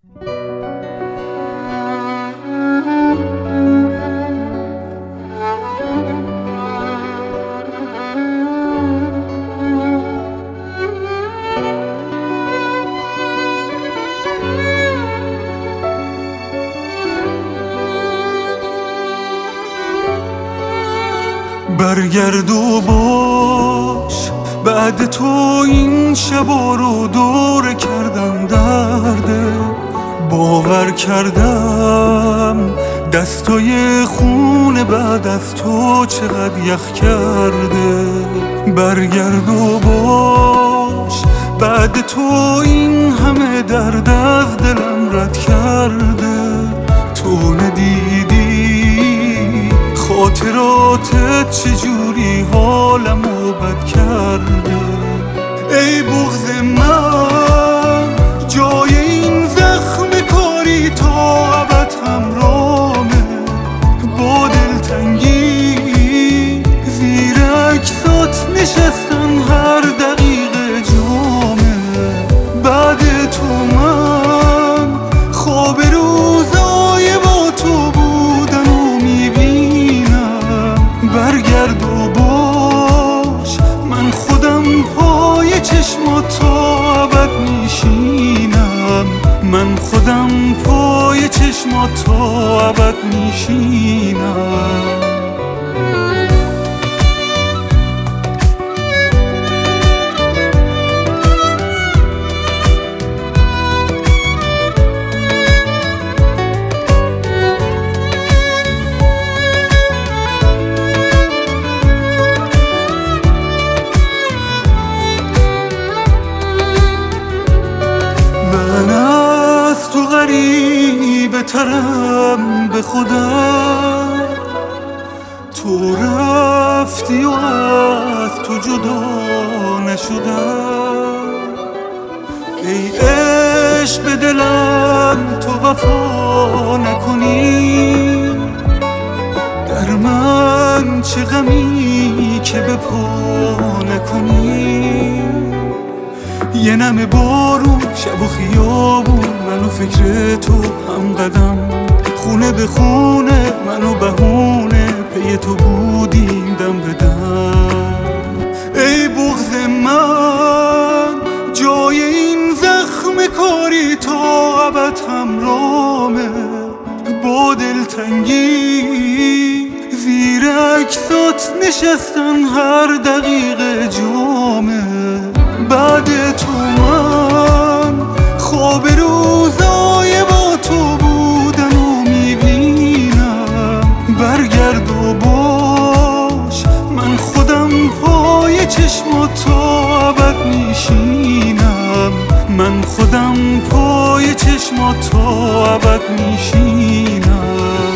برگرد و باش، بعد تو این شبا رو دور کردن درده. باور کردم دستای خون بعد از تو چقدر یخ کرده. برگرد و باش، بعد تو این همه درد از دلم رد کرده. تو ندیدی خاطراتت چجوری حالمو بد کرده. ای بغض من جای این زخم کاری تا ابد همرامه. با دلتنگی زیر عکسات نشستن هر دقیقه جامه. بعد تو من خواب روزای با تو بودن و میبینم. برگرد و باش، من خودم پای چشمات تا ابد میشینم. من خودم پای چشمات تا ابد میشینم. بترم به خودم، تو رفتی و از تو جدا نشدم. ای عشق به دلم تو وفا نکنی، در من چه غمی که به پا نکنی. یه نم بارون شب و خیابون، منو فکر تو هم قدم. خونه به خونه منو بهونه، پی تو بودیم دم به دم. ای بغض من جای این زخم کاری تا ابد همرامه. با دلتنگی زیر عکسات نشستن هر دقیقه جامه. بعد تو من خواب روزای با تو بودن و میبینم. برگرد و باش، من خودم پای چشمات تا ابد میشینم. من خودم پای چشمات تا ابد میشینم.